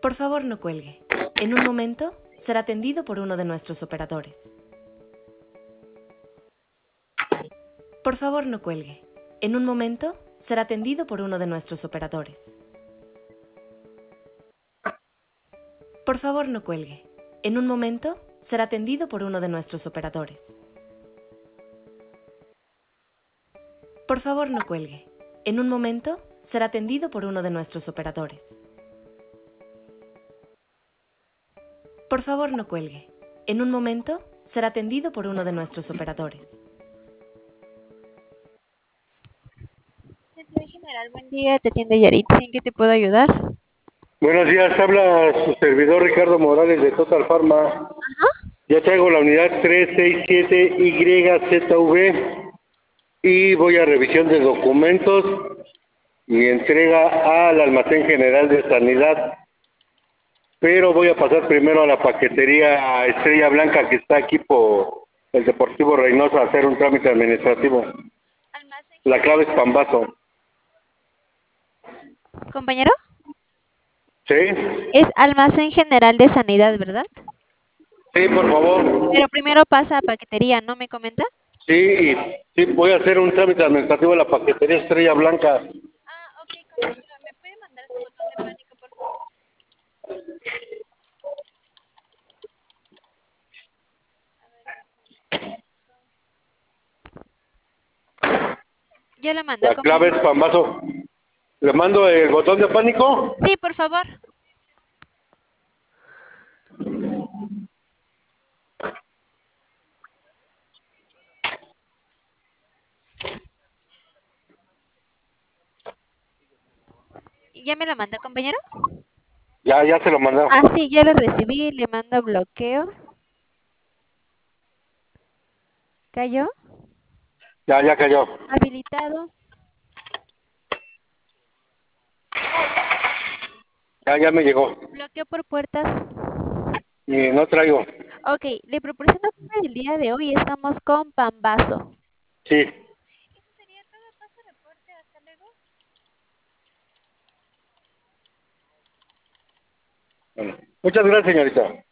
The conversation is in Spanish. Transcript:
Por favor, no cuelgue. En un momento será atendido por uno de nuestros operadores. Por favor, no cuelgue. En un momento será atendido por uno de nuestros operadores. Por favor, no cuelgue. En un momento será atendido por uno de nuestros operadores. Por favor, no cuelgue. En un momento será atendido por uno de nuestros operadores. Por favor, no cuelgue. En un momento será atendido por uno de nuestros operadores. En general, buen día, te atiende Yaritza, ¿en qué te puedo ayudar? Buenos días, habla su servidor Ricardo Morales de Total Pharma. Ya traigo la unidad 367YZV y voy a revisión de documentos y entrega al Almacén General de Sanidad. Pero voy a pasar primero a la paquetería Estrella Blanca que está aquí por el Deportivo Reynosa a hacer un trámite administrativo. La clave es Pambazo. Compañero, ¿Sí? es Almacén General de Sanidad, ¿verdad? Sí, por favor. Pero primero pasa a paquetería, ¿no me comenta? Sí, sí, voy a hacer un trámite administrativo en la paquetería Estrella Blanca. Ah, ok, compañero, ¿me puede mandar su botón de pánico, por favor? Ya lo mandó, La clave es compañero. Pambazo. ¿Le mando el botón de pánico? Sí, por favor. ¿Ya me lo mandó, compañero? Ya se lo mandó. Ah, sí, ya lo recibí, le mando bloqueo. ¿Cayó? Ya cayó. Habilitado. Ya me llegó. Bloqueo por puertas. Y no traigo. Ok, le proporciono para el día de hoy, estamos con Pambazo. Sí. Eso sería todo, paso reporte, hasta luego. Bueno, muchas gracias, señorita.